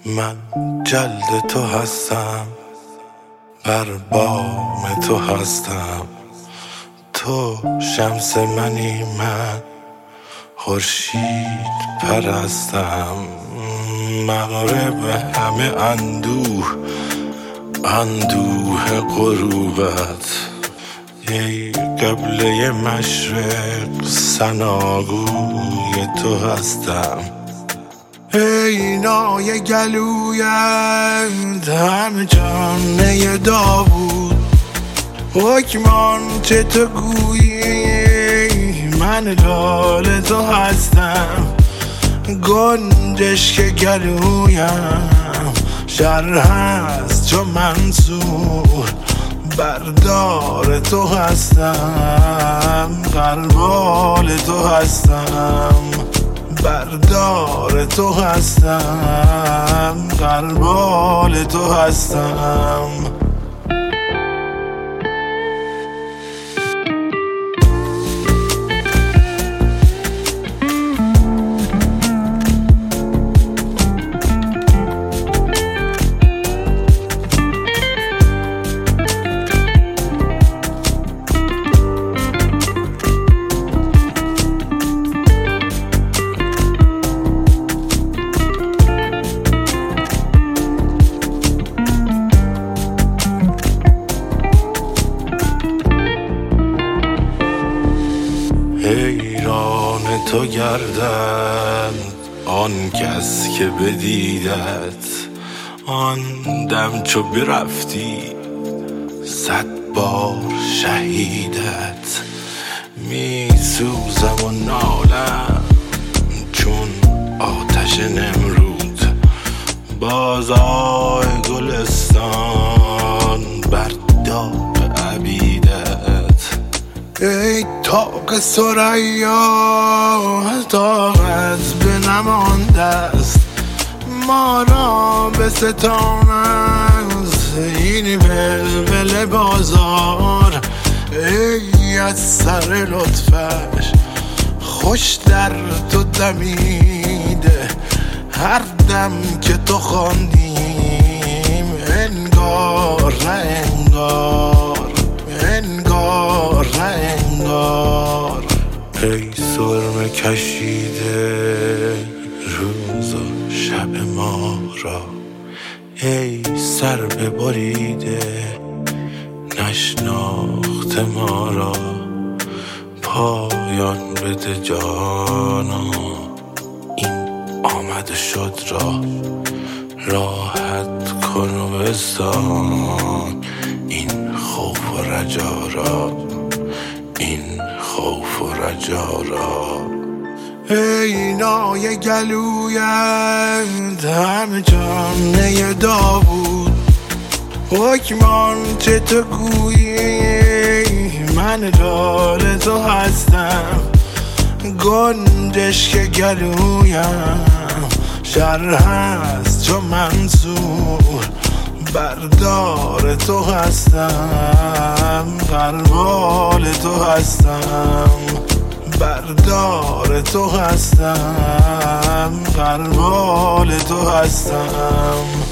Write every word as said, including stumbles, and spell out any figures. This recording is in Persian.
من جلد تو هستم، بر بام تو هستم. تو شمس منی، من خورشید پرستم. مغرب همه اندوه، اندوه غروبت. ای قبله مشرق، ثناگوی تو هستم. ای نای گلویت، همه جانه داوود. حکمان چه تو گویی، من لال تو هستم. گنجش که گلویم، شر هست چو منصور. بردار تو هستم، غربال تو هستم. بردار تو هستم، غربال تو هستم. حیران تو گردند آن کس که بدیدت. آن دم چو برفتی، صد بار شهیدت. می سوزم و نالم چون آتش نمرود. بازای گلستان بر داغ عبیدت. ای طاق ثریا، طاقت به نمانده است. ما را به ستان است این ولول بازار. ای از سر لطفش خوش در تو دمیده. هر دم که تو خواندیم، انگار نه انگار، انگار نه انگار. ای سرمه کشیده روز و شب ما را. ای سر ببریده نشناخت ما را. پایان بده جانا این آمده شد را. راحت کن و بستان این خوف و رجا را، این خوف و رجا را. ای نای گلویت، همه جانه داوود. حکمان چه تو گویی، من لال تو هستم. گنجش که گلویم، شر هست چو منصور. بردار تو هستم، غربال تو هستم. بردار تو هستم، غربال تو هستم.